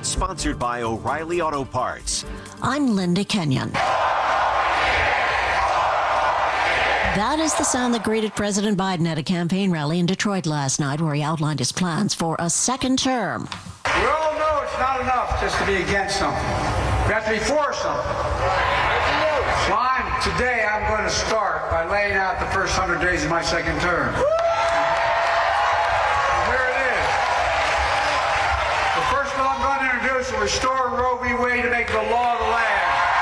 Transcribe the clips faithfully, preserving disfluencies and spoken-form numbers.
Sponsored by O'Reilly Auto Parts. I'm Linda Kenyon. That is the sound that greeted President Biden at a campaign rally in Detroit last night, where he outlined his plans for a second term. We all know it's not enough just to be against something. We have to be for something. So I'm, today I'm going to start by laying out the first hundred days of my second term. Here it is. The first bill I'm going to introduce will restore Roe v. Wade to make the law of the land.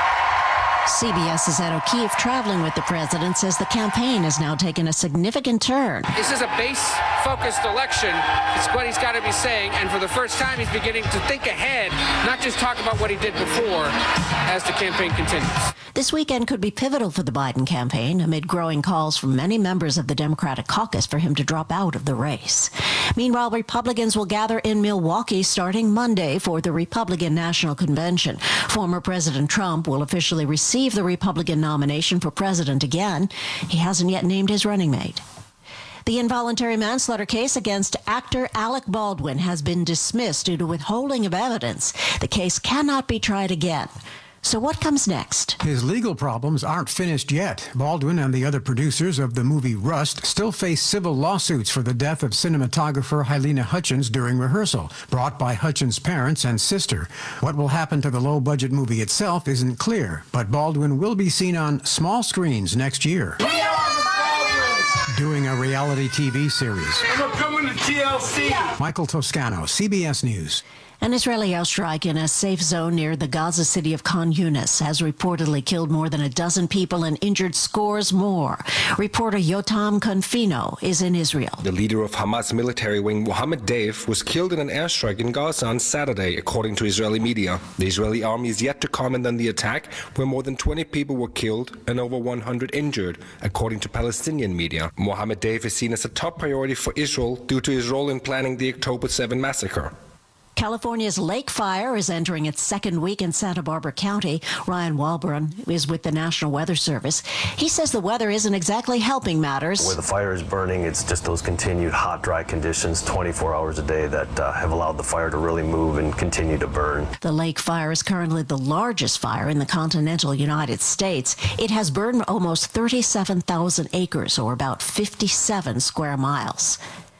CBS's Ed O'Keefe, traveling with the president, says the campaign has now taken a significant turn. This is a base-focused election. It's what he's got to be saying, and for the first time he's beginning to think ahead, not just talk about what he did before as the campaign continues. This weekend could be pivotal for the Biden campaign amid growing calls from many members of the Democratic caucus for him to drop out of the race. Meanwhile, Republicans will gather in Milwaukee starting Monday for the Republican National Convention. Former President Trump will officially receive the Republican nomination for president again. He hasn't yet named his running mate. The involuntary manslaughter case against actor Alec Baldwin has been dismissed due to withholding of evidence. The case cannot be tried again. So what comes next? His legal problems aren't finished yet. Baldwin and the other producers of the movie Rust still face civil lawsuits for the death of cinematographer Halyna Hutchins during rehearsal, brought by Hutchins' parents and sister. What will happen to the low-budget movie itself isn't clear, but Baldwin will be seen on small screens next year. We are the Baldwins! Doing a reality T V series. We're coming to T L C! Michael Toscano, C B S News. An Israeli airstrike in a safe zone near the Gaza city of Khan Yunis has reportedly killed more than a dozen people and injured scores more. Reporter Yotam Confino is in Israel. The leader of Hamas military wing, Mohammed Deif, was killed in an airstrike in Gaza on Saturday, according to Israeli media. The Israeli army is yet to comment on the attack, where more than twenty people were killed and over one hundred injured, according to Palestinian media. Mohammed Deif is seen as a top priority for Israel due to his role in planning the October seventh massacre. California's Lake Fire is entering its second week in Santa Barbara County. Ryan Walburn is with the National Weather Service. He says the weather isn't exactly helping matters. Where the fire is burning, it's just those continued hot, dry conditions twenty-four hours a day that uh, have allowed the fire to really move and continue to burn. The Lake Fire is currently the largest fire in the continental United States. It has burned almost thirty-seven thousand acres, or about fifty-seven square miles.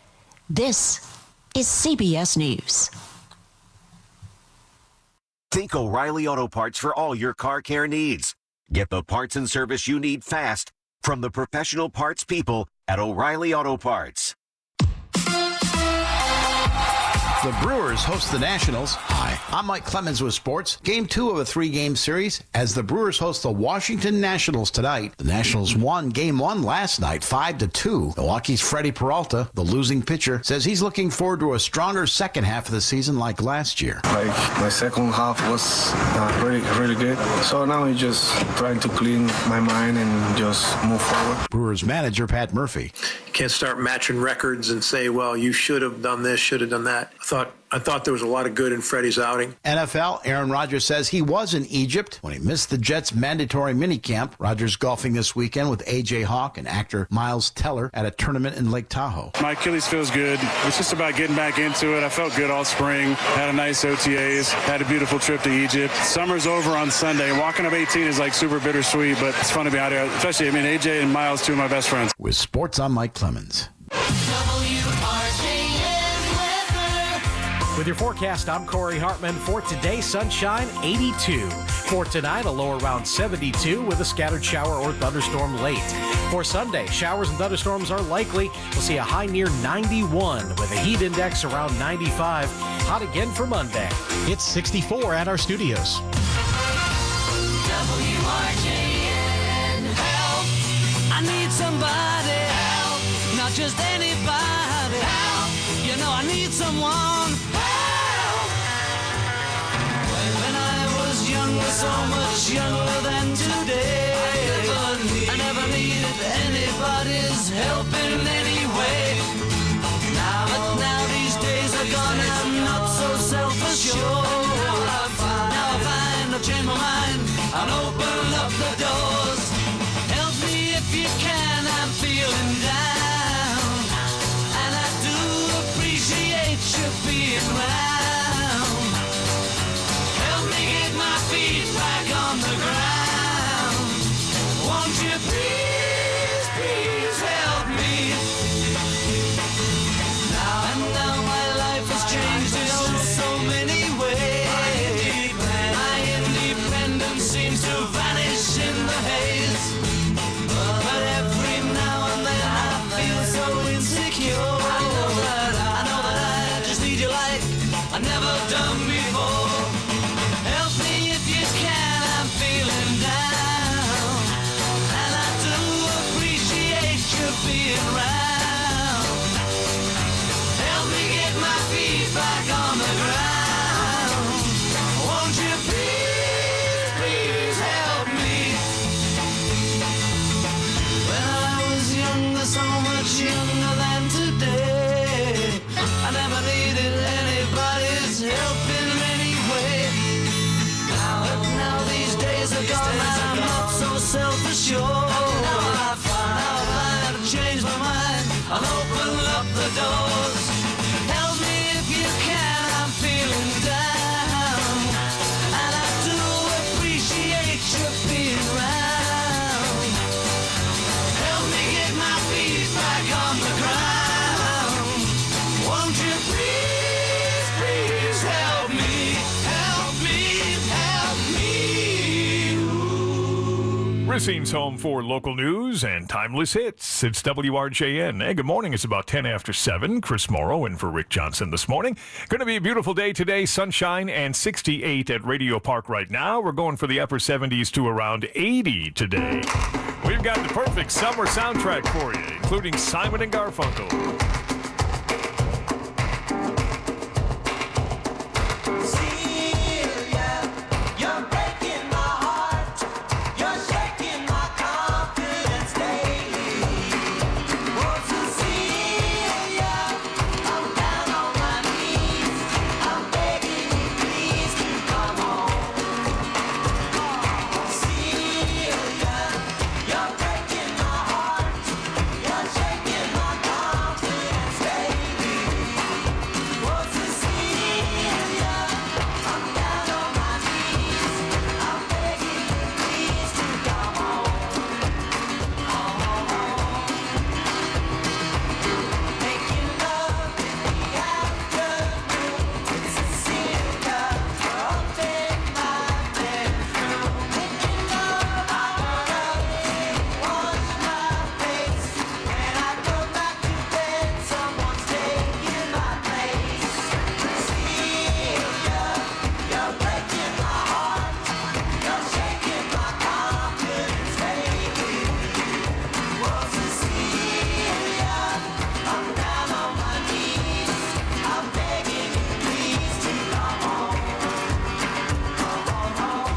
This is C B S News. Think O'Reilly Auto Parts for all your car care needs. Get the parts and service you need fast from the professional parts people at O'Reilly Auto Parts. The Brewers host the Nationals. Hi, I'm Mike Clemens with sports. Game two of a three-game series as the Brewers host the Washington Nationals tonight. The Nationals won game one last night, five to two. Milwaukee's Freddie Peralta, the losing pitcher, says he's looking forward to a stronger second half of the season like last year. Like my second half was uh, really, really good. So now I'm just trying to clean my mind and just move forward. Brewers manager Pat Murphy. You can't start matching records and say, well, you should have done this, should have done that. I thought I thought there was a lot of good in Freddie's outing. N F L, Aaron Rodgers says he was in Egypt when he missed the Jets' mandatory minicamp. Rodgers golfing this weekend with A J Hawk and actor Miles Teller at a tournament in Lake Tahoe. My Achilles feels good. It's just about getting back into it. I felt good all spring. Had a nice O T As. Had a beautiful trip to Egypt. Summer's over on Sunday. Walking up eighteen is like super bittersweet, but it's fun to be out here. Especially, I mean, A J and Miles, two of my best friends. With sports, I'm Mike Clemens. With your forecast, I'm Corey Hartman. For today, sunshine, eighty-two. For tonight, a low around seventy-two with a scattered shower or thunderstorm late. For Sunday, showers and thunderstorms are likely. We'll see a high near ninety-one with a heat index around ninety-five. Hot again for Monday. It's sixty-four at our studios. W R J N. Help! I need somebody. Help! Not just anybody. Help! You know I need someone. So much younger than today. I never, need, I never needed anybody's help in any way. Now, but now these days are gone and I'm not so self-assured. Now I find, now I find I've changed my mind. I'll open up the doors. Help me if you can, I'm feeling down. And I do appreciate you being around. back on the ground. Won't you please, please help me? Now and now my life has changed in oh so many ways. My independence seems to vanish in the haze. But every now and then I feel so insecure. I know that I, I know that I just need you like I never done before. Help me if you can, I'm feeling down. And I do appreciate you being around. Help me get my feet back on the ground. Won't you please, please help me? When I was younger, so much younger than today, I never needed anybody's help in any way. Now, now these days are gone, I'm not so self-assured. Now I find I've changed my mind, I'll open up the doors. Help me if you can, I'm feeling down. And I do appreciate you being around. Help me get my feet back on the ground. Won't you please, please help me, help me, help me. Racine's home for local news and timeless hits. It's W R J N. Hey, good morning. It's about ten after seven. Chris Morrow in for Rick Johnson this morning. Going to be a beautiful day today. Sunshine and sixty-eight at Radio Park right now. We're going for the upper seventies to around eighty today. We've got the perfect summer soundtrack for you, including Simon and Garfunkel. You're breaking my heart. You're shaking my confidence daily. Oh, Cecilia, I'm down on my knees. I'm begging you, please to come home. Cecilia, you're breaking my heart. You're shaking my confidence daily. Oh, Cecilia, I'm down on my knees. I'm begging you, please to come home. Making love in the afternoon with Cecilia up in my bedroom. Making love, I wanna wash my face. When I go back to bed, someone's taking my place. Cecilia, you're breaking my heart. You're shaking my confidence, baby. Oh, Cecilia, I'm down on my knees. I'm begging you, please, to come home. Come on home.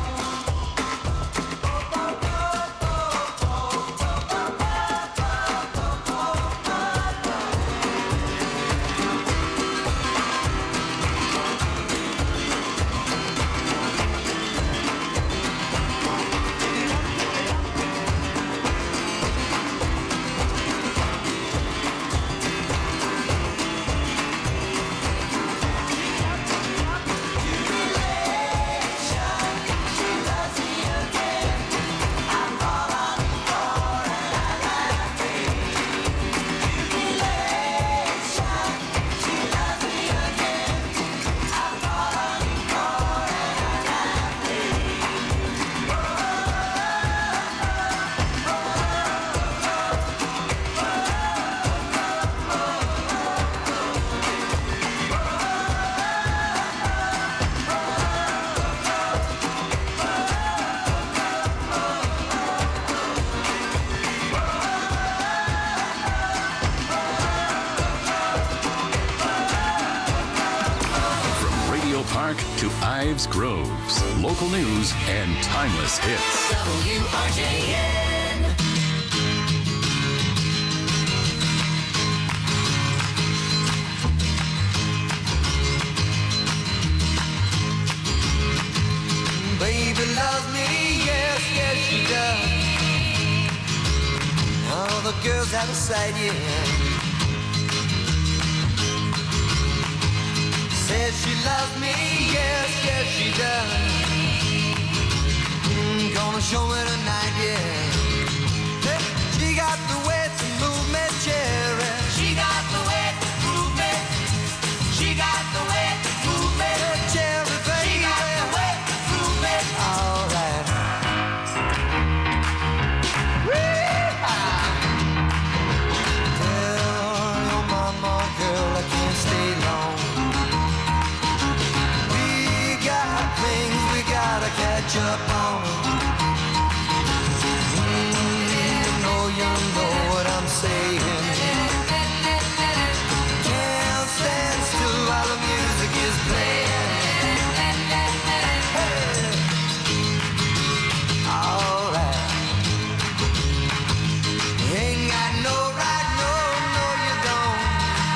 Park to Ives Groves. Local news and timeless hits. W R J N. Baby loves me, yes, yes she does. All the girls have a side, yeah. Says she loves me, yes, yes she does. catch up on mm, you know, you know what I'm saying. Can't stand still while the music is playing. Hey. All right. Ain't got no right, no, no you don't.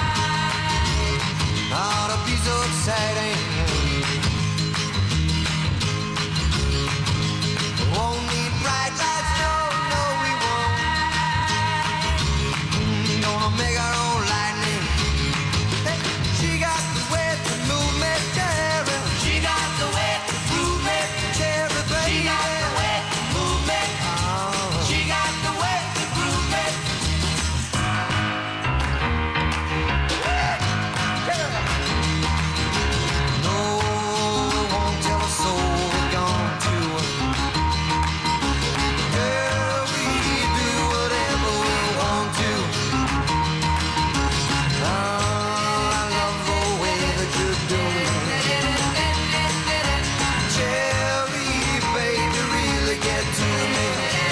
Ought to be so exciting. Won't need bright lights, no, no we won't. Mm, gonna make our own lightning. Hey, she got the way to move me, Jerry. She got the way to move me, Jerry, baby. She got the way to move me. Oh. She got the way to groove me. No, we won't tell a soul we're gone to. Girl, we do whatever we want to. Oh, I love the way that you're doing. Cherry, baby, really get to me.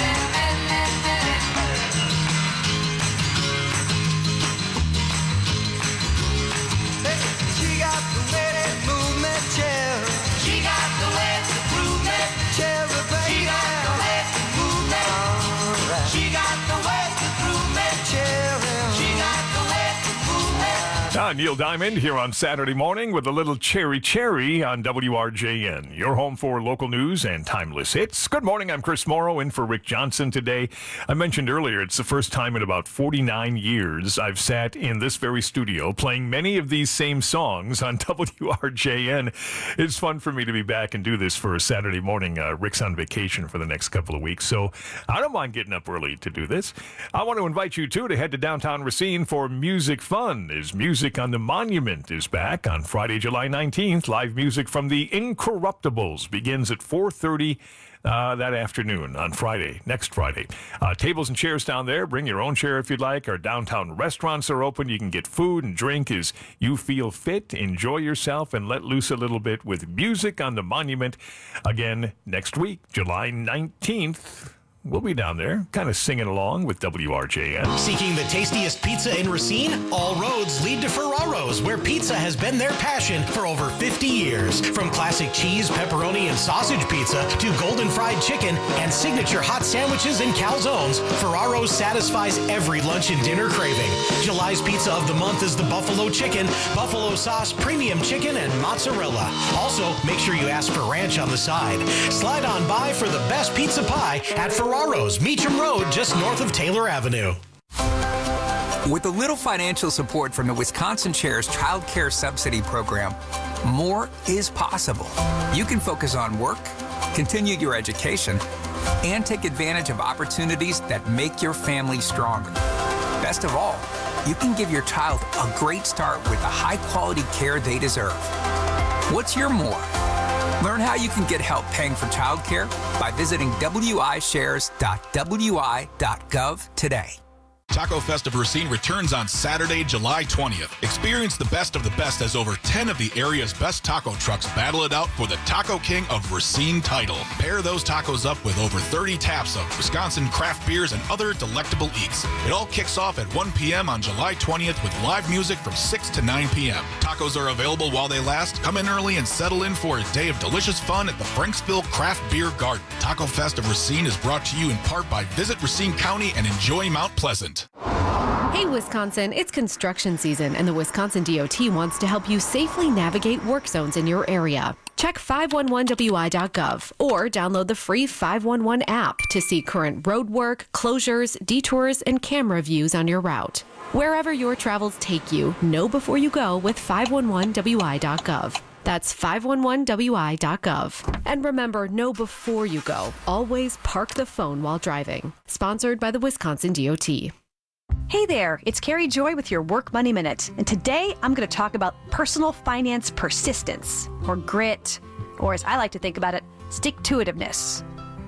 Hey, she got the way to move me, Cherry. She got the way to groove me, Cherry, baby. She got the way to move me. All right. She got the way to groove me, Cherry. She got the way to move me. Ah, Neil Diamond here on Saturday morning with a little Cherry Cherry on W R J N. Your home for local news and timeless hits. Good morning, I'm Chris Morrow in for Rick Johnson today. I mentioned earlier it's the first time in about forty-nine years I've sat in this very studio playing many of these same songs on W R J N. It's fun for me to be back and do this for a Saturday morning. Uh, Rick's on vacation for the next couple of weeks, so I don't mind getting up early to do this. I want to invite you, too, to head to downtown Racine for Music Fun, as Music on the Monument is back on Friday, July nineteenth. Live music from the Incorruptibles begins at four thirty uh, that afternoon on Friday, next Friday. Uh, tables and chairs down there. Bring your own chair if you'd like. Our downtown restaurants are open. You can get food and drink as you feel fit. Enjoy yourself and let loose a little bit with Music on the Monument. Again, next week, July nineteenth. We'll be down there, kind of singing along with W R J N. Seeking the tastiest pizza in Racine? All roads lead to Ferraro's, where pizza has been their passion for over fifty years. From classic cheese, pepperoni, and sausage pizza to golden fried chicken and signature hot sandwiches and calzones, Ferraro's satisfies every lunch and dinner craving. July's pizza of the month is the buffalo chicken, buffalo sauce, premium chicken, and mozzarella. Also, make sure you ask for ranch on the side. Slide on by for the best pizza pie at Ferraro's. Ferraro's, Meacham Road, just north of Taylor Avenue. With a little financial support from the Wisconsin Chair's Child Care Subsidy Program, more is possible. You can focus on work, continue your education, and take advantage of opportunities that make your family stronger. Best of all, you can give your child a great start with the high-quality care they deserve. What's your more? Learn how you can get help paying for childcare by visiting w i shares dot w i dot gov today. Taco Fest of Racine returns on Saturday, July twentieth. Experience the best of the best as over ten of the area's best taco trucks battle it out for the Taco King of Racine title. Pair those tacos up with over thirty taps of Wisconsin craft beers and other delectable eats. It all kicks off at one p.m. on July twentieth with live music from six to nine p.m. Tacos are available while they last. Come in early and settle in for a day of delicious fun at the Franksville Craft Beer Garden. Taco Fest of Racine is brought to you in part by Visit Racine County and enjoy Mount Pleasant. Hey Wisconsin, it's construction season and the Wisconsin D O T wants to help you safely navigate work zones in your area. Check five one one w i dot gov or download the free five one one app to see current road work, closures, detours, and camera views on your route. Wherever your travels take you, know before you go with five one one w i dot gov. That's five one one w i dot gov. And remember, know before you go. Always park the phone while driving. Sponsored by the Wisconsin D O T. Hey there, it's Carrie Joy with your Work Money Minute. And today I'm going to talk about personal finance persistence, or grit, or as I like to think about it, stick-to-itiveness.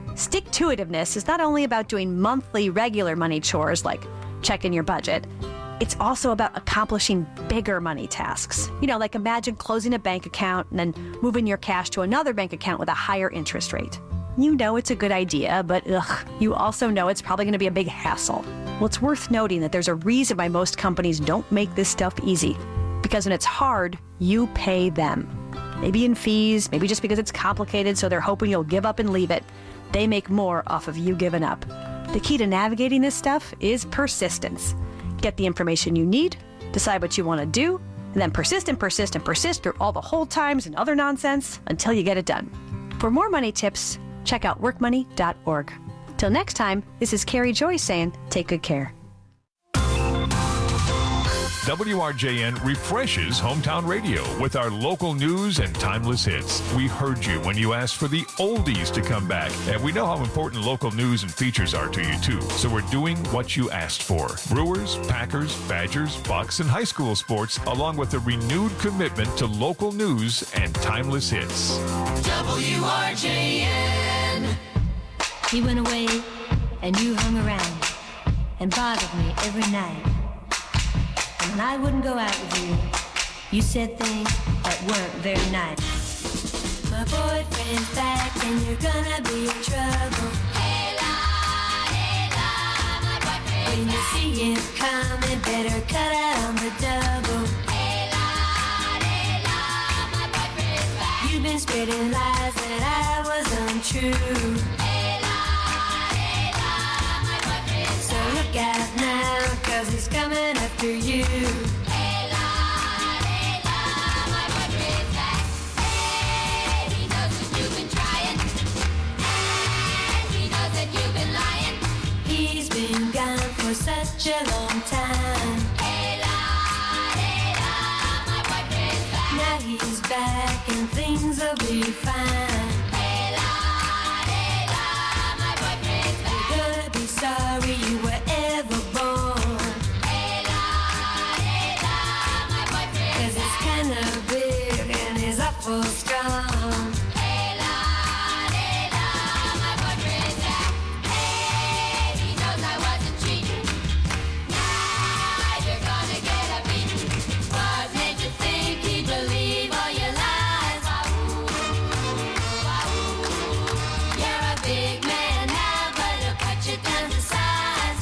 Stick-to-itiveness is not only about doing monthly regular money chores like checking your budget, it's also about accomplishing bigger money tasks. You know, like imagine closing a bank account and then moving your cash to another bank account with a higher interest rate. You know it's a good idea, but ugh, you also know it's probably going to be a big hassle. Well, it's worth noting that there's a reason why most companies don't make this stuff easy. Because when it's hard, you pay them. Maybe in fees, maybe just because it's complicated, so they're hoping you'll give up and leave it. They make more off of you giving up. The key to navigating this stuff is persistence. Get the information you need, decide what you want to do, and then persist and persist and persist through all the hold times and other nonsense until you get it done. For more money tips, check out work money dot org. Till next time, this is Carrie Joy saying, take good care. W R J N refreshes hometown radio with our local news and timeless hits. We heard you when you asked for the oldies to come back, and we know how important local news and features are to you too. So we're doing what you asked for. Brewers, Packers, Badgers, Bucks, and high school sports, along with a renewed commitment to local news and timeless hits. W R J N. He went away and you hung around and bothered me every night. And when I wouldn't go out with you, you said things that weren't very nice. My boyfriend's back and you're gonna be in trouble. Hey la, hey la, my boyfriend's when you see him coming, better cut out on the double. Hey la, hey la, my boyfriend's back. You've been spreading lies that I was untrue. Hey la, hey la, my boyfriend's so look out now, cause he's coming after you. Hey la, hey la, my boyfriend's back. Hey, he knows that you've been trying, and he knows that you've been lying. He's been gone for such a long time. Hey la, hey la, my boyfriend's back. Now he's back and things will be fine. Hey la, hey la, my boyfriend's back. You're gonna be sorry you were ever born. Hey la, hey la, my boyfriend's back. 'Cause it's kinda big and he's awful strong. Hey la, hey la, my boyfriend's back. Hey, he knows I wasn't cheating. Now you're gonna get a beating. What made you think he'd believe all your lies? You're a big man now, but he'll cut you down to size.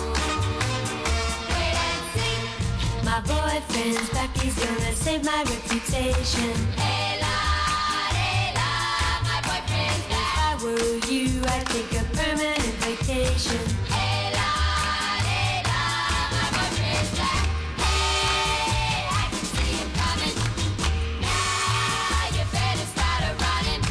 Wait and see. My boyfriend's back, he's gonna save my reputation. Hey la, hey la, my boyfriend's back. If I were you, I'd take a permanent vacation. Hey la, hey la, my boyfriend's back. Hey, I can see him coming. Now you better start a running.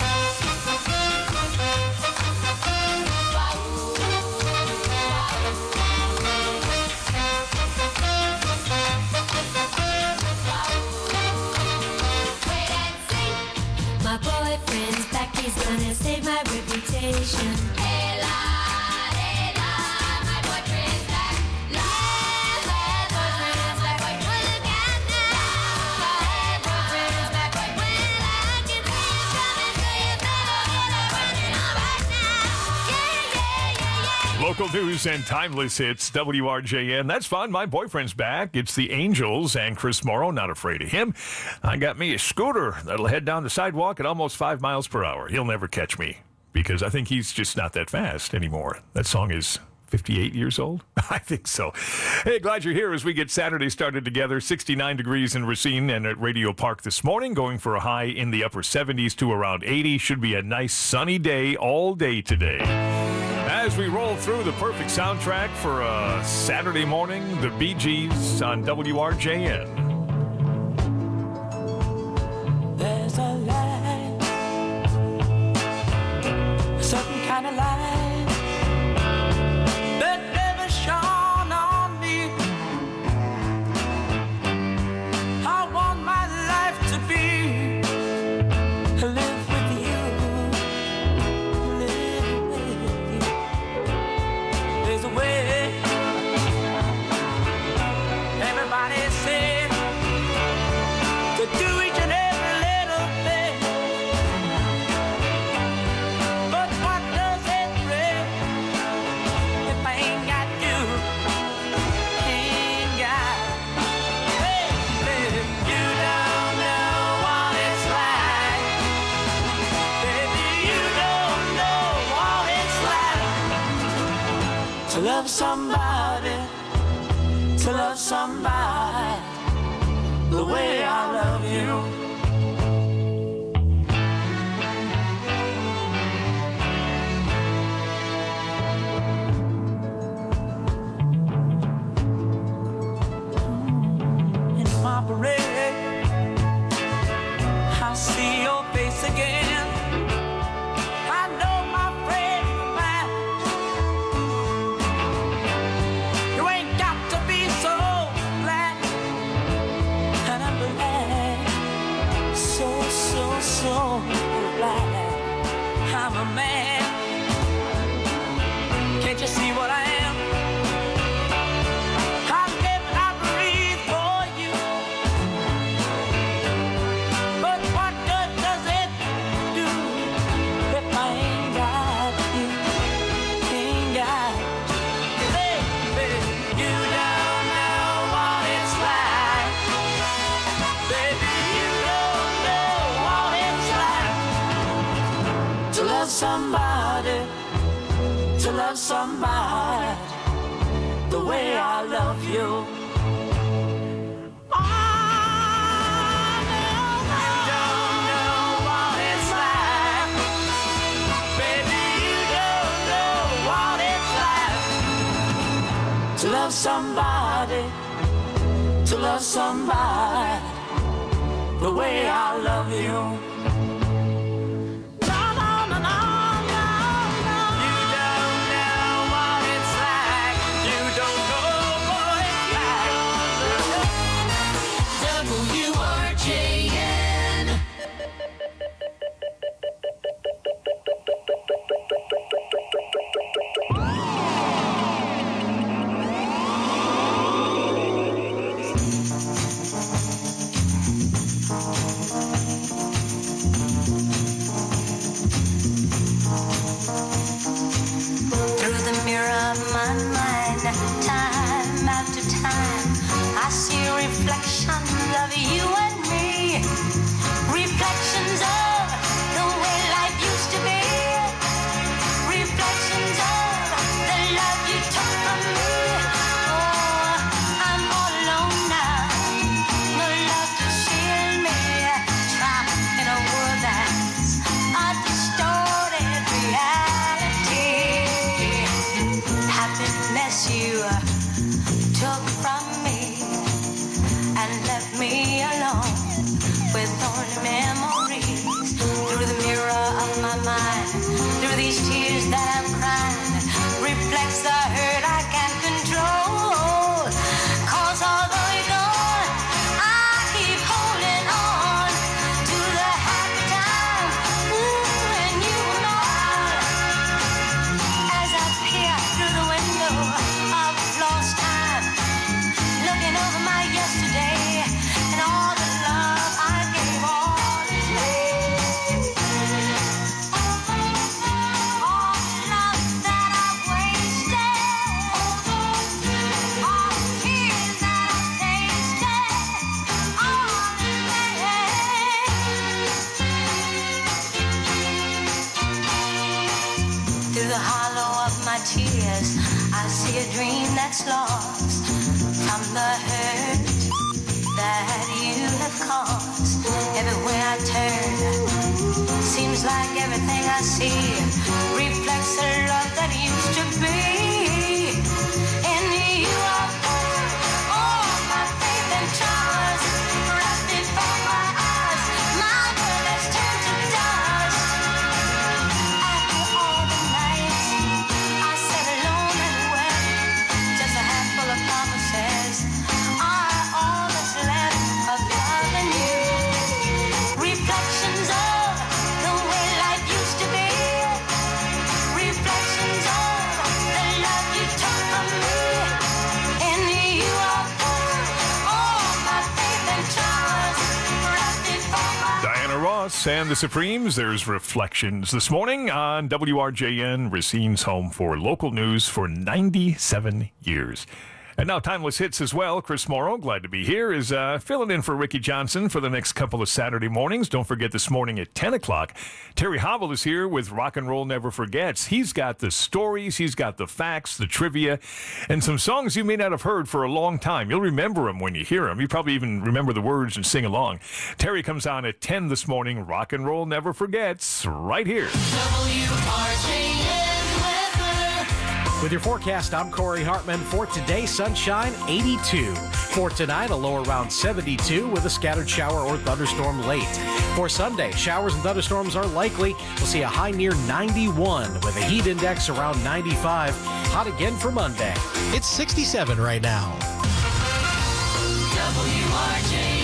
Wait and see. My boyfriend's back, he's gonna save my reputation. Hey la, hey la, my boyfriend's back. La, la, boyfriend's back. Well, look out now. My boyfriend's back. Well, I can see him coming, so you better get a running on right now. Yeah, yeah, yeah, yeah. Local news and timeless hits, W R J N. That's fun. My boyfriend's back. It's the Angels and Chris Morrow. Not afraid of him. I got me a scooter that'll head down the sidewalk at almost five miles per hour. He'll never catch me because I think he's just not that fast anymore. That song is fifty-eight years old? I think so. Hey, glad you're here as we get Saturday started together. sixty-nine degrees in Racine and at Radio Park this morning, going for a high in the upper seventies to around eighty. Should be a nice sunny day all day today. As we roll through the perfect soundtrack for a Saturday morning, the Bee Gees on W R J N. There's a light, a certain kind of light that never shone on me. I want my life to be live with you, live with you. There's a way. Everybody say to love somebody, to love somebody the way I love you. In my parade, I'll see your face again. I know my friend of mine. You ain't got to be so glad. And I'm glad, so, so, so glad I'm a man. Can't you see what I am? I live and I breathe for you. But what good does it do if I ain't got you? Ain't got you. Baby, you don't know what it's like. Baby, you don't know what it's like to love somebody, to love somebody the way I love you. To love somebody, to love somebody the way I love you. No, no, no, no, no, no. You don't know what it's like. You don't know what it's like. W R J N. Through the mirror of my mind, time after time, I see reflections of you and me. Reflections of the way life used to be. Reflections of the love you took from me. Oh, I'm all alone now. No love to shield me. Trapped in a world that's a distorted reality. Happiness you took from me and left me alone with only memories. Through the mirror of my mind, through these tears that I'm crying, reflects the hurt I can't control. 'Cause although you're gone, I keep holding on to the happy time. Ooh, and you were mine. As I peer through the window of lost time, looking over my yesterday and all the love I gave all the day. All the love that I've wasted, all the tears that I've tasted, all the pain. Through the hollow of my tears, I see a dream that's lost from the hurt that you have caused. Everywhere I turn, seems like everything I see reflects the love that used to be. In you I put all my faith and trust, right before my eyes. My world has turned to dust. After all the nights I sat alone and wept, just a handful of promises are all that's left of loving you. Reflections of the way life used to be. Reflections of the love you took from me. In you I put all my faith and trust, right before my Diana Ross and the Supremes. There's Reflections this morning on W R J N, Racine's home for local news for ninety-seven years. And now Timeless Hits as well. Chris Morrow, glad to be here, is uh, filling in for Ricky Johnson for the next couple of Saturday mornings. Don't forget this morning at ten o'clock, Terry Howell is here with Rock and Roll Never Forgets. He's got the stories, he's got the facts, the trivia, and some songs you may not have heard for a long time. You'll remember them when you hear them. You probably even remember the words and sing along. Terry comes on at ten this morning. Rock and Roll Never Forgets, right here. W R J N. With your forecast, I'm Corey Hartman. For today, sunshine, eighty-two. For tonight, a low around seventy-two with a scattered shower or thunderstorm late. For Sunday, showers and thunderstorms are likely. We'll see a high near ninety-one with a heat index around ninety-five. Hot again for Monday. It's sixty-seven right now. W R J N.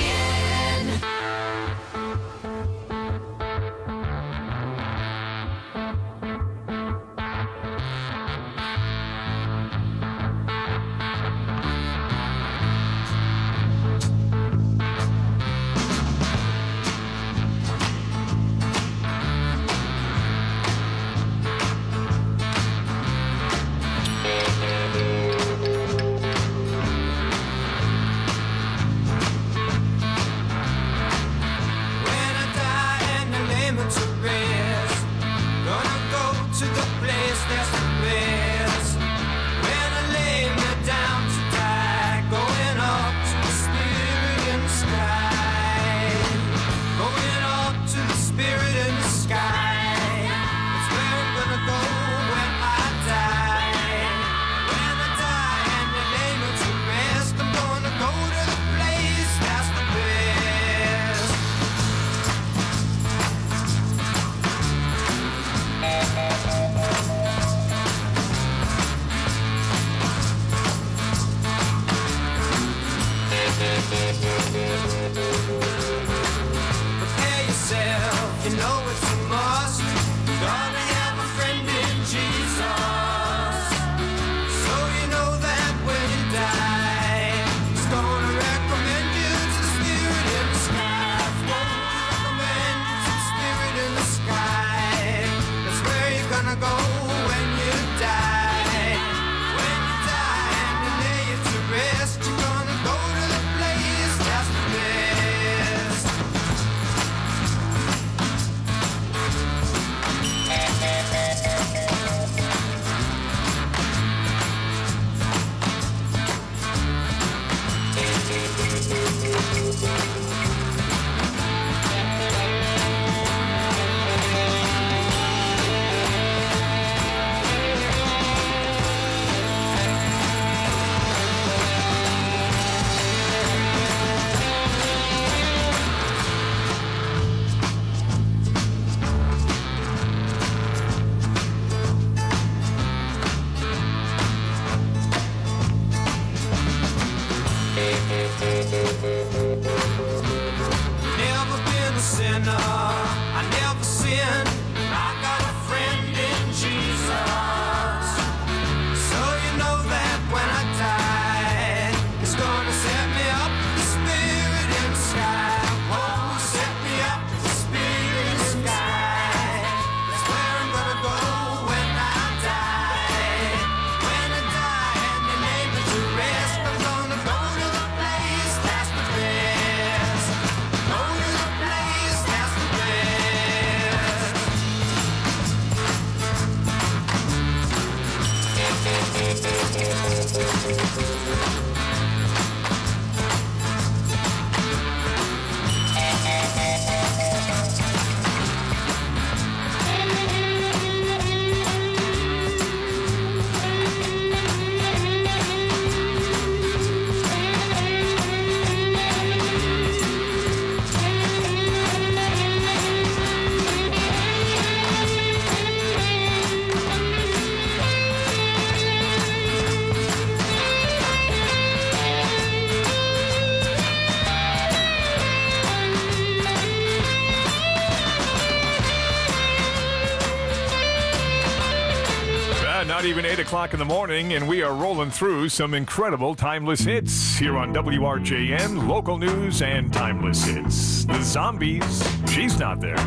Not even eight o'clock in the morning, and we are rolling through some incredible timeless hits here on W R J N, local news and timeless hits. The Zombies, She's Not There.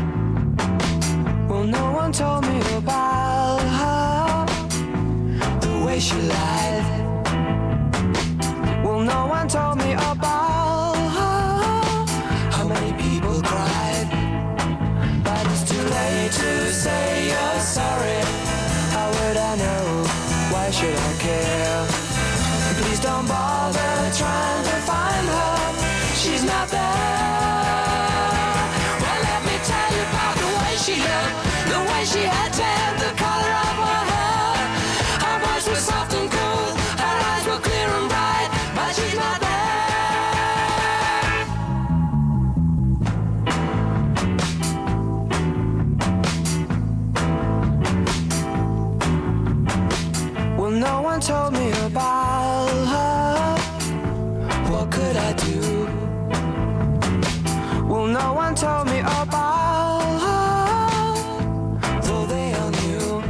Well, no one told me about her, the way she lied. should I care? Please don't bother trying to find her. She's not there. Well, let me tell you about the way she looked, the way she had tan, the color of her hair. Her voice was soft and cool, her eyes were clear and bright, but she's not there. Well, no one told me about her. What could I do? Well, no one told me about her, though they all knew.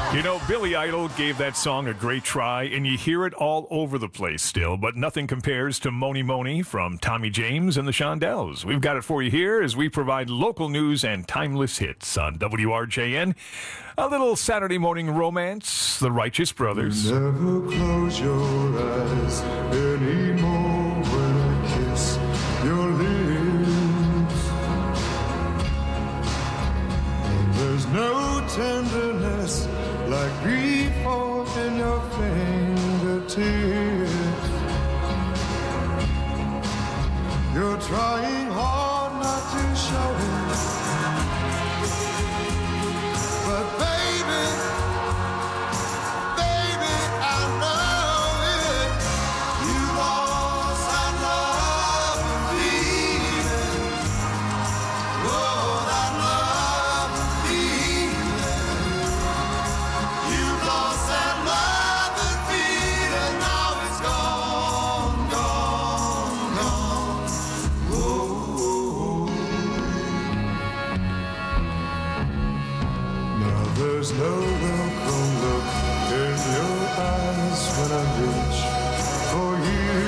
You know, Billy Idol gave that song a great try, and you hear it all over the place still, but nothing compares to Mony Mony from Tommy James and the Shondells. We've got it for you here as we provide local news and timeless hits on W R J N. A little Saturday morning romance, The Righteous Brothers. You never close your eyes anymore when I kiss your lips. And there's no tenderness like grief in your fingertips. You're trying hard not to show it, but baby, baby, I know it. You lost that love and feeling. Oh, that love and feeling. You lost that love and feeling. Now it's gone, gone, gone. Oh. Now there's no welcome look in your eyes when I reach for you.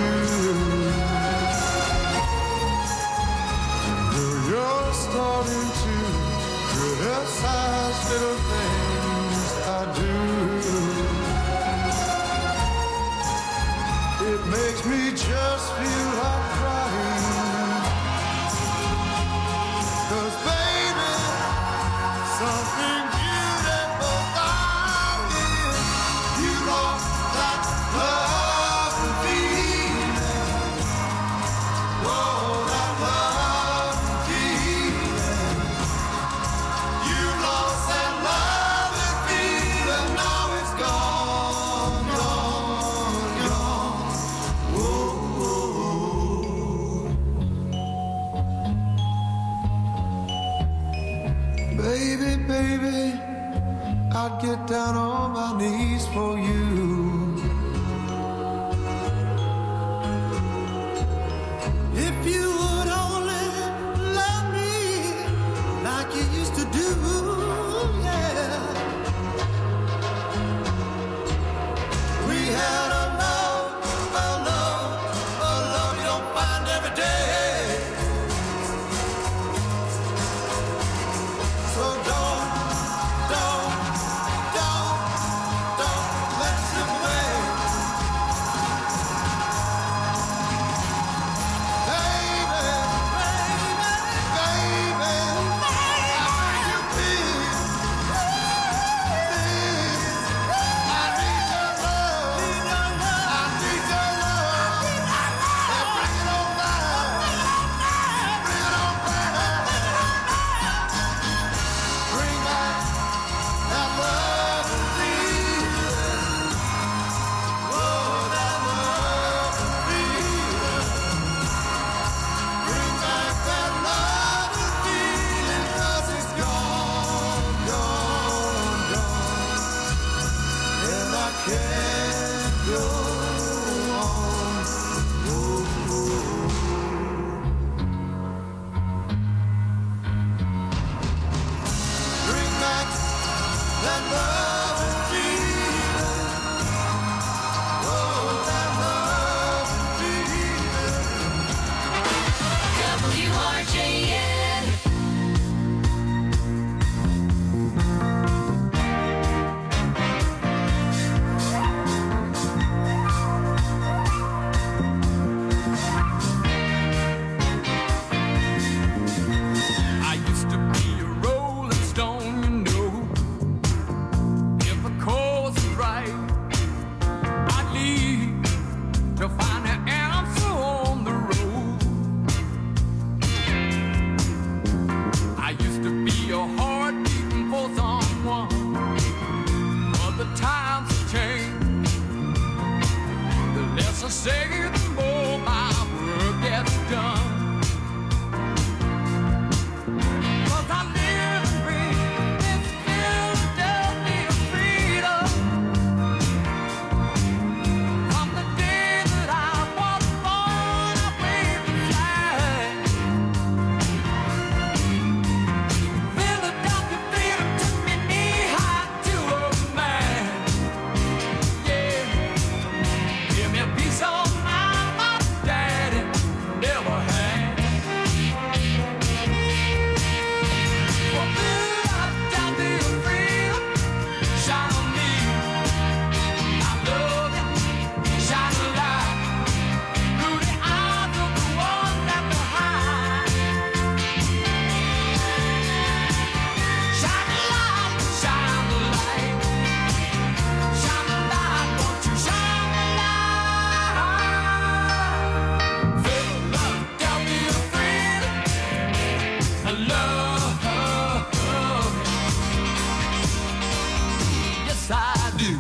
Though you're starting to criticize little things I do, it makes me just feel like crying. 'Cause baby, something beautiful about it. You lost that love and feeling. Oh, that love and feeling. You lost that love and feeling. Now it's gone, gone, gone. Whoa. Baby, baby, I'd get down on my knees for you. If you would only love me like you used to do, yeah. We had a love, a love, a love you don't find every day. So don't, don't, don't, don't let it slip away. I love, yes I do.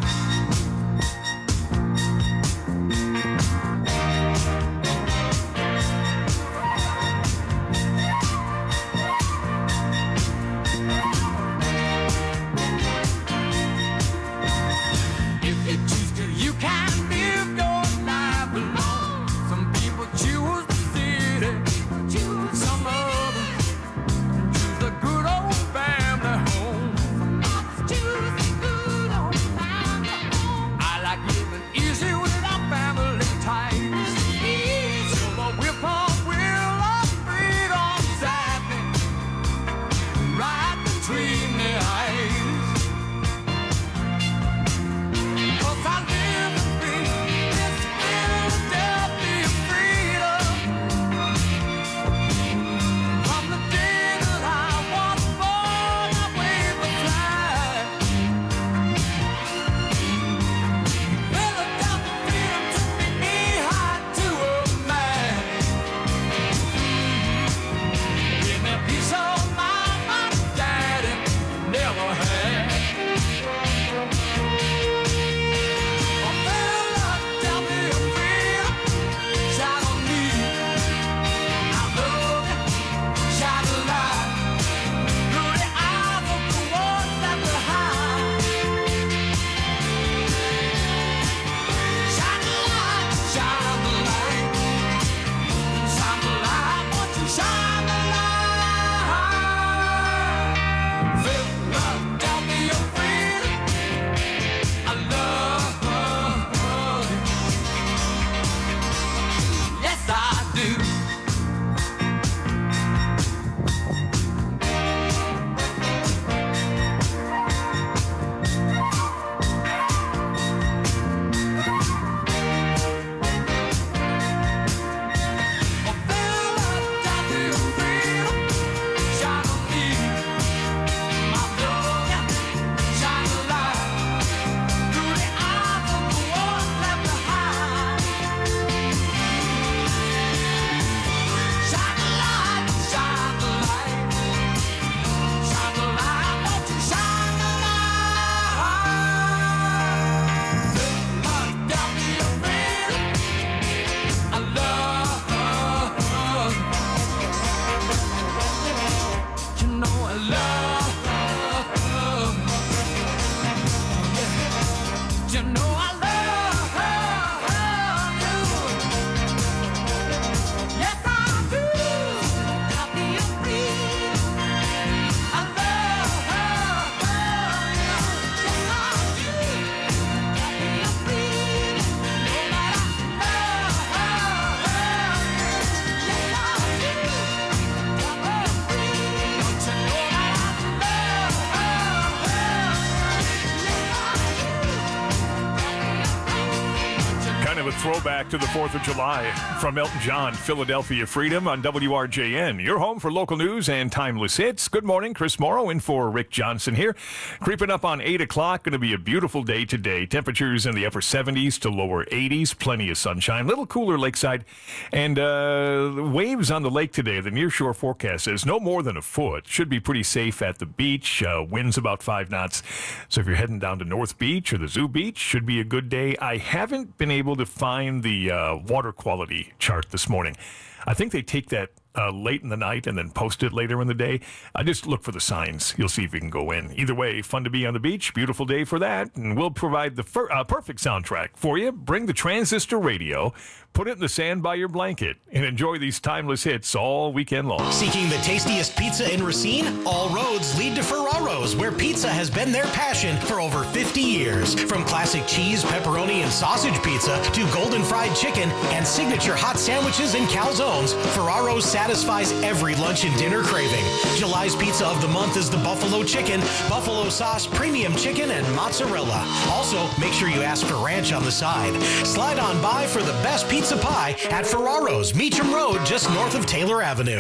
Throwback to the fourth of July from Elton John, Philadelphia Freedom on W R J N. Your home for local news and timeless hits. Good morning, Chris Morrow in for Rick Johnson here. Creeping up on eight o'clock, going to be a beautiful day today. Temperatures in the upper seventies to lower eighties, plenty of sunshine, little cooler lakeside, and uh, waves on the lake today. The nearshore forecast says no more than a foot. Should be pretty safe at the beach. Uh, winds about five knots. So if you're heading down to North Beach or the Zoo Beach, should be a good day. I haven't been able to find the uh, water quality chart this morning. I think they take that uh, late in the night and then post it later in the day. I just look for the signs. You'll see if you can go in. Either way, fun to be on the beach. Beautiful day for that. And we'll provide the fir- uh, perfect soundtrack for you. Bring the transistor radio, put it in the sand by your blanket, and enjoy these timeless hits all weekend long. Seeking the tastiest pizza in Racine? All roads lead to Ferraro's, where pizza has been their passion for over fifty years. From classic cheese, pepperoni, and sausage pizza to golden fried chicken and signature hot sandwiches and calzones, Ferraro's satisfies every lunch and dinner craving. July's pizza of the month is the buffalo chicken, buffalo sauce, premium chicken, and mozzarella. Also, make sure you ask for ranch on the side. Slide on by for the best pizza pie at Ferraro's, Meacham Road, just north of Taylor Avenue.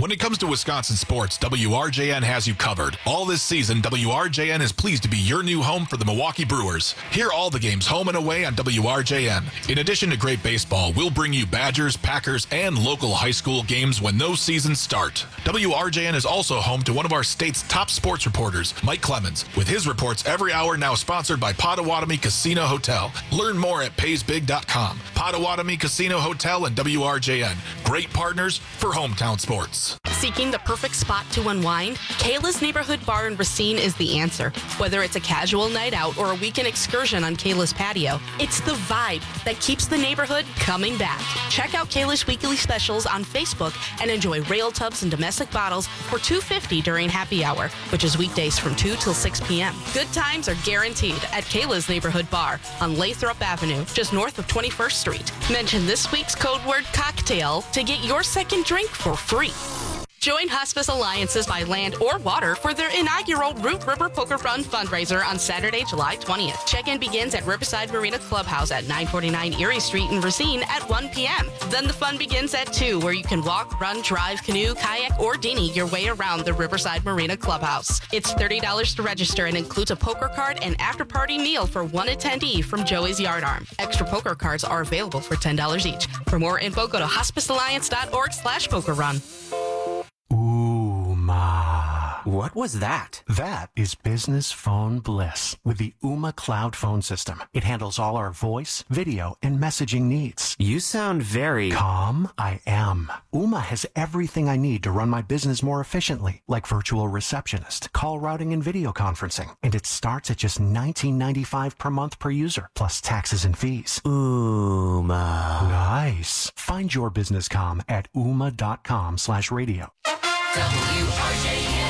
When it comes to Wisconsin sports, W R J N has you covered. All this season, W R J N is pleased to be your new home for the Milwaukee Brewers. Hear all the games home and away on W R J N. In addition to great baseball, we'll bring you Badgers, Packers, and local high school games when those seasons start. W R J N is also home to one of our state's top sports reporters, Mike Clemens, with his reports every hour, now sponsored by Potawatomi Casino Hotel. Learn more at pays big dot com. Potawatomi Casino Hotel and W R J N. Great partners for hometown sports. Seeking the perfect spot to unwind? Kayla's Neighborhood Bar in Racine is the answer. Whether it's a casual night out or a weekend excursion on Kayla's patio, it's the vibe that keeps the neighborhood coming back. Check out Kayla's weekly specials on Facebook and enjoy rail tubs and domestic bottles for two dollars and fifty cents during happy hour, which is weekdays from two till six p.m. Good times are guaranteed at Kayla's Neighborhood Bar on Lathrop Avenue, just north of twenty-first Street. Mention this week's code word cocktail to get your second drink for free. Join Hospice Alliances by Land or Water for their inaugural Root River Poker Run fundraiser on Saturday, July twentieth. Check-in begins at Riverside Marina Clubhouse at nine forty-nine Erie Street in Racine at one p.m. Then the fun begins at two, where you can walk, run, drive, canoe, kayak, or dinghy your way around the Riverside Marina Clubhouse. It's thirty dollars to register and includes a poker card and after-party meal for one attendee from Joey's Yard Arm. Extra poker cards are available for ten dollars each. For more info, go to hospice alliance dot org slash poker run. What was that? That is business phone bliss with the Ooma Cloud Phone System. It handles all our voice, video, and messaging needs. You sound very... Calm? I am. Ooma has everything I need to run my business more efficiently, like virtual receptionist, call routing, and video conferencing. And it starts at just nineteen ninety-five per month per user, plus taxes and fees. Ooma. Nice. Find your business comm at ooma.com slash radio. W R J N.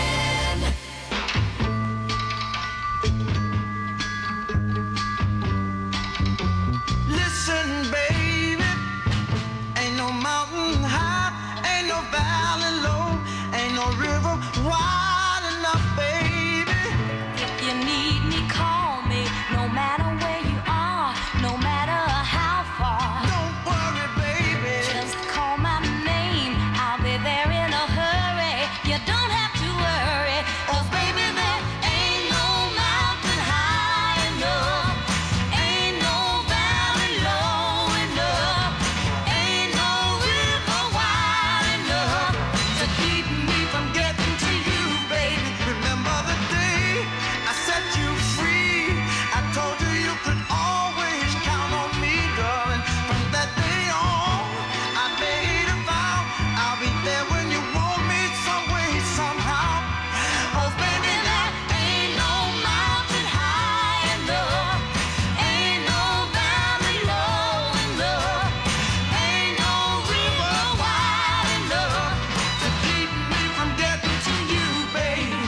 Listen, baby, ain't no mountain high, ain't no valley low, ain't no river wide enough, baby. If you need me, call me, no matter where you are, no matter how far. Don't worry, baby. Just call my name, I'll be there in a hurry. You don't have to worry, 'cause baby, there ain't no mountain high enough, ain't no valley low enough, ain't no river wide enough To keep me from getting to you, baby. Remember the day I set you free. I told you you could always count on me, darling. From that day on, I made a vow I'll be there when you want me, some way, somehow. 'Cause baby, there ain't no mountain high enough, ain't no valley low enough, ain't no river wide enough to keep me from getting to you, baby.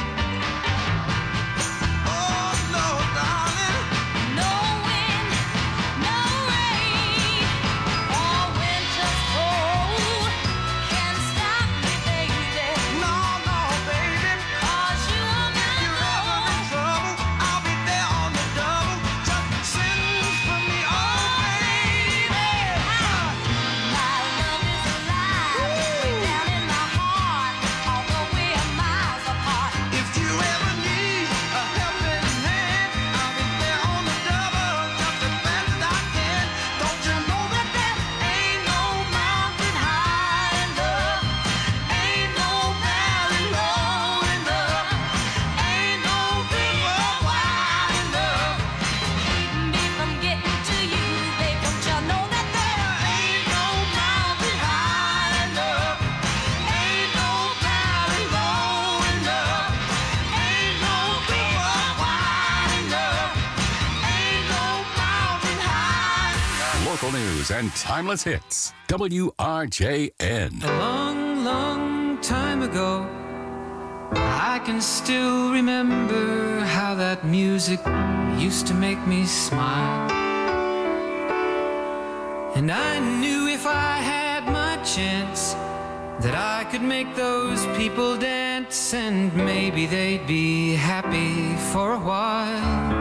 Oh no, darling. No wind, no rain, or winter's cold can stop me, baby. No, no, baby. 'Cause you're my If you're ever in trouble, I'll be there on the double. Just send for me, oh baby. My love is alive, way down in my heart, although we're miles apart. If you ever need a helping hand, I'll be there on the double, just as fast as I can. Don't you know that there ain't no mountain high enough, ain't no valley low enough, ain't no river wide enough Keep me from getting to you, babe. Don't you know that there ain't no mountain high enough, ain't no valley low enough, ain't no river wide enough, ain't no mountain high. Local news and timeless hits. W R J N. A long, long time ago, I can still remember how that music used to make me smile. And I knew if I had my chance that I could make those people dance, and maybe they'd be happy for a while.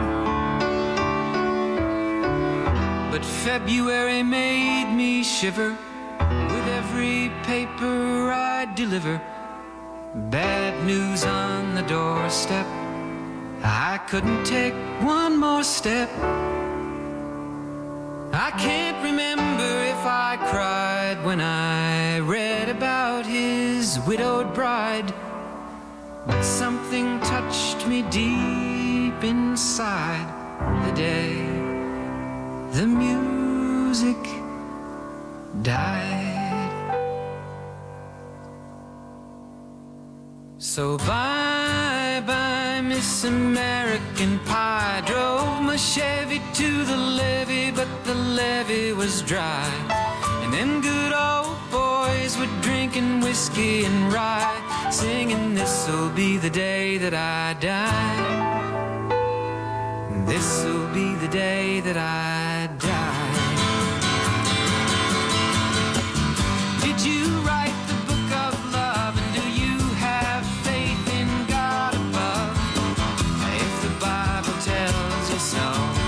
But February made me shiver with every paper I deliver. Bad news on the doorstep. I couldn't take one more step. I can't remember if I cried when I read about his widowed bride, but something touched me deep inside the day the music died. So bye bye Miss American Pie. Drove my Chevy to the levee, but the levee was dry. And them good old boys were drinking whiskey and rye, singing this'll be the day that I die. This'll be the day that I die. Did you write the book of love, and do you have faith in God above? If the Bible tells you so,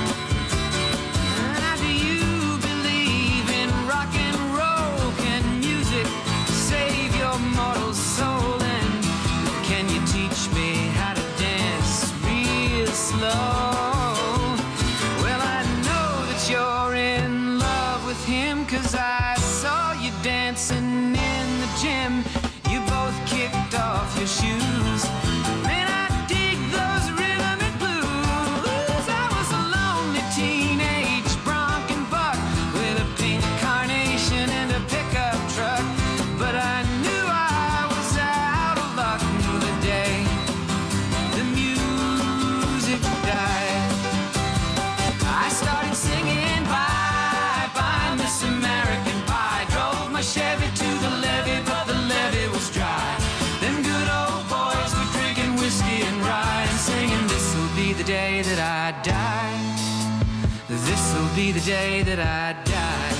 do you believe in rock and roll? Can music save your mortal soul? And can you teach me how to dance real slow? Well, I know that you're in love with him, 'cause I saw you dancing in the gym. You both kicked off your shoes. Man, I dig those rhythmic blues. I was a lonely teenage bronc and buck with a pink carnation and a pickup truck, but I knew I was out of luck the day the music died. I started singing bye bye Miss American Pie. Drove my Chevy to the levee, but the levee was dry. Them good old boys were drinking whiskey and rye, and singing this'll be the day that I die. This'll be the day that I die.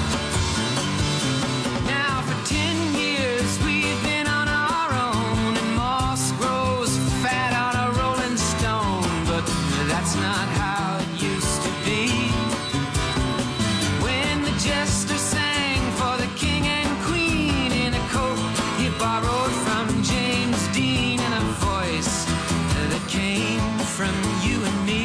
Now for ten years we've been on our own, and moss grows fat on a rolling stone, but that's not how it used to be. When the jester sang for the king and queen in a coat he borrowed from James Dean, and a voice that came from you and me.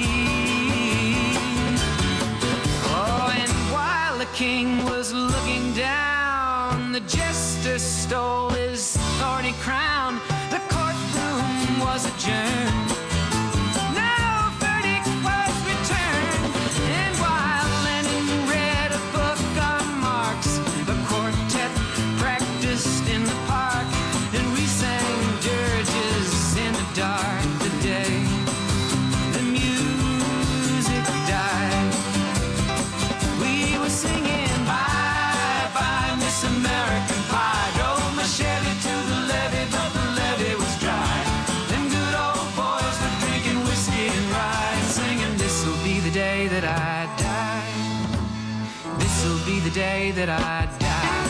Oh, and while the king was looking down, the jester stole his thorny crown. The courtroom was adjourned. No verdict was returned. And while Lenin read a book on Marx, the quartet practiced in the park, and we sang dirges in the dark the day the music died. We were singing bye bye Miss American Pie. Drove my Chevy to the levee, but the levee was dry. Them good old boys were drinking whiskey and rye, and singing this'll be the day that I die. This'll be the day that I die.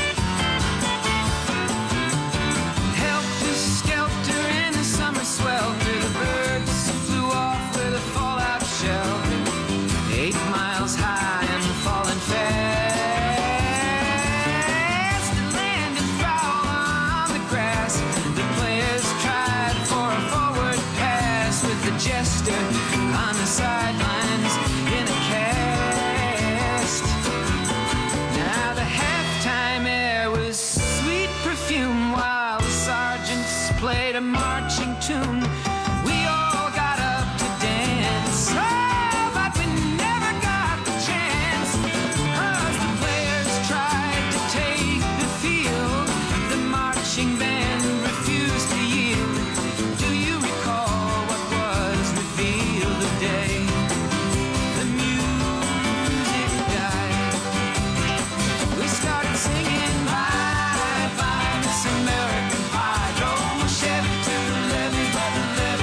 Helter-skelter in the summer swelter, the birds flew off with a fallout shelter. Eight miles high and falling fast, and landed foul on the grass. The players tried for a forward pass, with the jester on the sidelines in a cast. Now the halftime air was sweet perfume, while the sergeants played a marching tune. We all got up to dance, oh, but we never got the chance, 'cause the players tried to take the field. The marching band refused to yield. Do you recall what was revealed the day the music died? We started singing bye bye Miss American Pie. Drove my Chevy to the levee, but the levee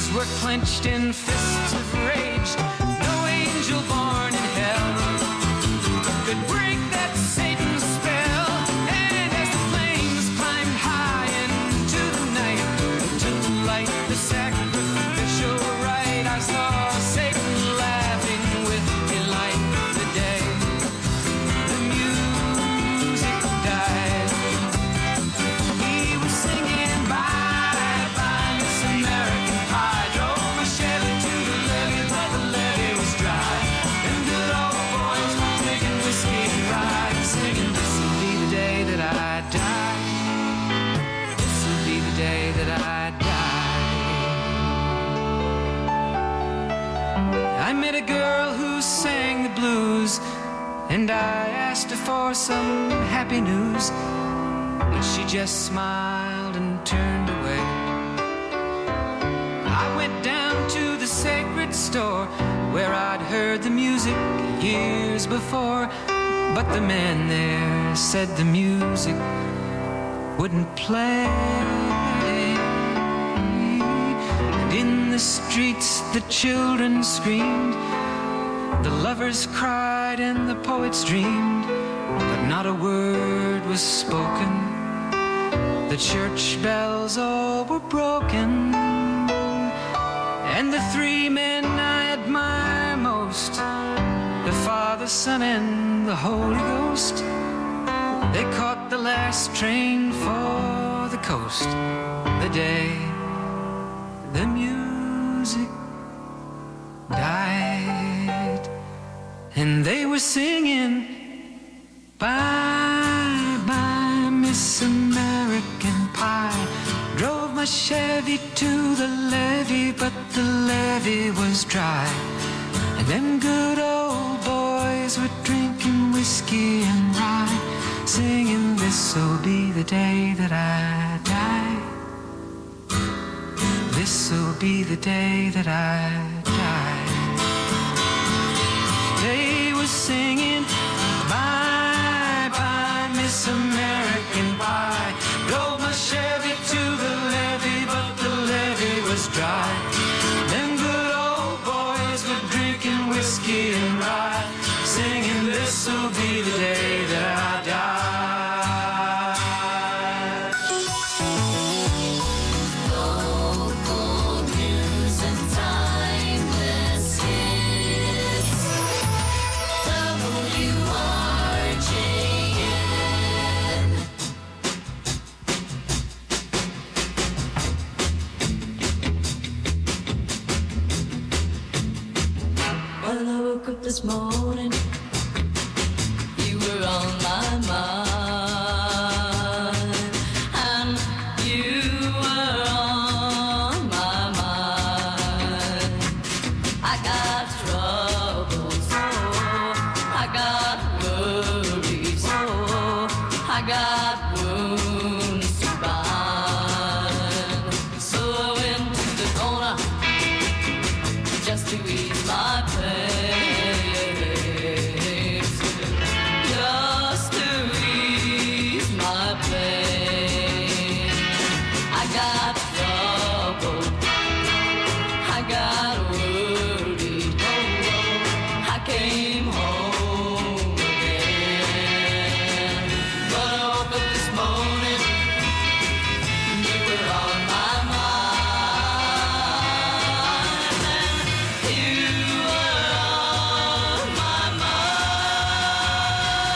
hands were clenched in fists of rage. No angel born in hell could break that Satan's spell. And as the flames climbed high into the night to light the sacrificial rite, I saw Satan laughing with delight the day the music died. He was singing bye bye Miss American Pie. Drove my Chevy to the levee, but the levee was dry. And good old boys were drinking whiskey and rye, singing, this'll be the day that I die. This'll be the day that I die. I met a girl who sang the blues, and I asked her for some happy news, but she just smiled and turned away. I went down to the sacred store where I'd heard the music years before, but the man there said the music wouldn't play. And in the streets the children screamed, the lovers cried and the poets dreamed, but not a word was spoken. The church bells all were broken. And the three men I admire most, the Father, Son, and the Holy Ghost, they caught the last train for the coast the day the music died. And they were singing bye bye Miss American Pie. Drove my Chevy to the levee, but the levee was dry. And them good old boys were drinking whiskey and rye, singing, this'll be the day that I die. This'll be the day that I die. They were singing bye bye Miss American Pie. Drove my Chevy to the levee, but the levee was dry. Them good old boys were drinking whiskey and rye, singing, this'll be the day that I die. Local news and timeless hits. W R J N. Well, I woke up this morning